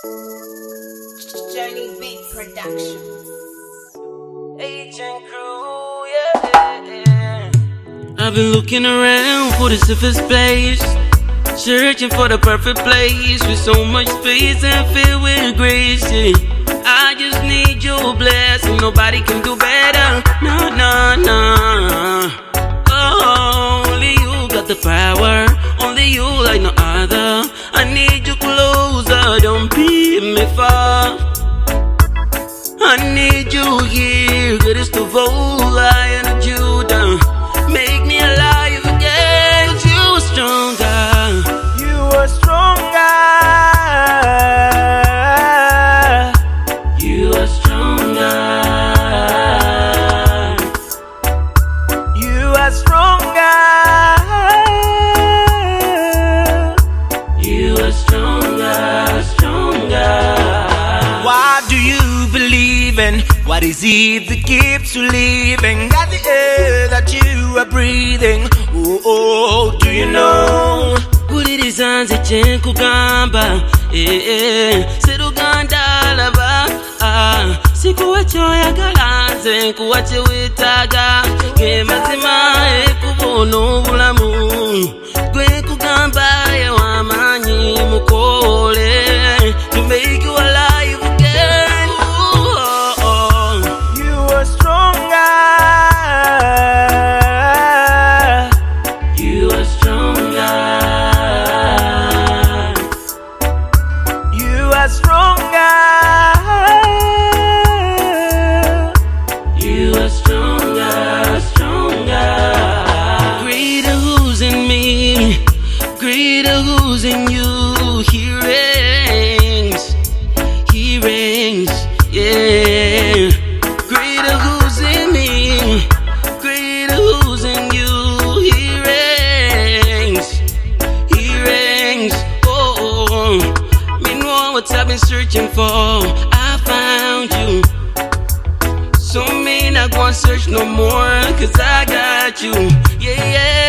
Journey Beat Productions. Agent Crew, yeah. I've been looking around for the safest place, searching for the perfect place with so much space and filled with grace. Yeah. I just need your blessing, nobody can do better. No, no, no. Oh, only you got the power, only you like no other. I need you closer, don't be me far. I need you here, good as the Lion of Judah. Make me alive again, 'cause you are stronger. You are stronger. You are stronger. You are stronger. You are stronger, stronger. What do you believe in? What is it that keeps you living? Got the air that you are breathing. Oh, oh, do you know? Kuliri zanze chenkugamba, serugandalaba. Sikuwa choyagala nze nkuwa chewetaga, ge mazima ekubona obulamu. Gwe nkugamba ewamanyi mukole to make you alive again. Ooh, oh, oh. You are stronger. You are stronger. You are stronger. You are stronger, stronger. Greater who's in me, greater who's in you. He reigns, yeah. Greater who's in me, greater who's in you. He reigns, oh. Me know what I've been searching for, I found you. So me not gonna search no more, 'cause I got you, yeah, yeah.